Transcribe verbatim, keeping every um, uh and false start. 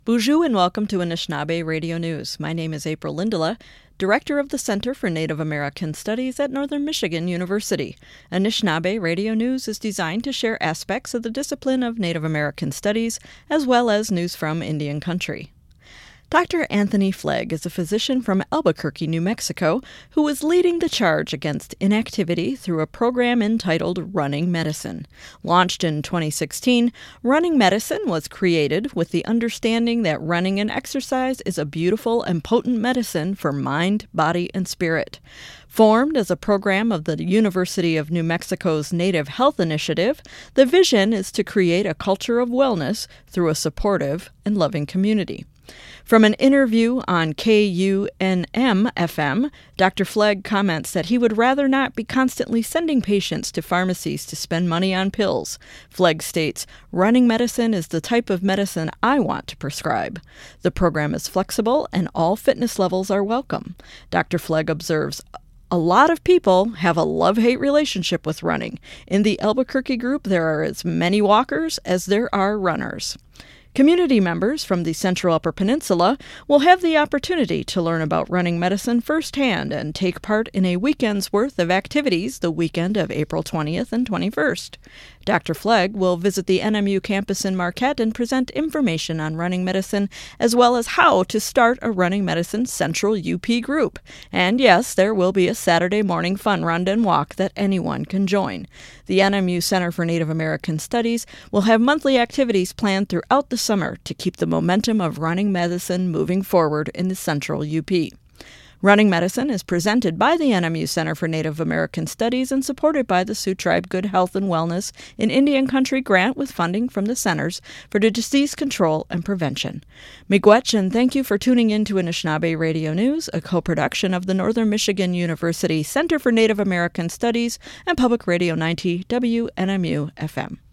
Bonjour and welcome to Anishinaabe Radio News. My name is April Lindela, Director of the Center for Native American Studies at Northern Michigan University. Anishinaabe Radio News is designed to share aspects of the discipline of Native American Studies, as well as news from Indian country. Doctor Anthony Flegg is a physician from Albuquerque, New Mexico, who is leading the charge against inactivity through a program entitled Running Medicine. Launched in twenty sixteen, Running Medicine was created with the understanding that running and exercise is a beautiful and potent medicine for mind, body, and spirit. Formed as a program of the University of New Mexico's Native Health Initiative, the vision is to create a culture of wellness through a supportive and loving community. From an interview on K U N M F M, Doctor Flegg comments that he would rather not be constantly sending patients to pharmacies to spend money on pills. Flegg states, "Running medicine is the type of medicine I want to prescribe. The program is flexible and all fitness levels are welcome." Doctor Flegg observes, "A lot of people have a love-hate relationship with running. In the Albuquerque group, there are as many walkers as there are runners." Community members from the Central Upper Peninsula will have the opportunity to learn about running medicine firsthand and take part in a weekend's worth of activities the weekend of April twentieth and twenty-first. Doctor Flegg will visit the N M U campus in Marquette and present information on running medicine, as well as how to start a running medicine Central U P group. And yes, there will be a Saturday morning fun run and walk that anyone can join. The N M U Center for Native American Studies will have monthly activities planned throughout the summer to keep the momentum of running medicine moving forward in the Central U P. Running Medicine is presented by the N M U Center for Native American Studies and supported by the Sioux Tribe Good Health and Wellness in Indian Country grant with funding from the Centers for Disease Control and Prevention. Miigwech, and thank you for tuning in to Anishinaabe Radio News, a co-production of the Northern Michigan University Center for Native American Studies and Public Radio ninety W N M U F M.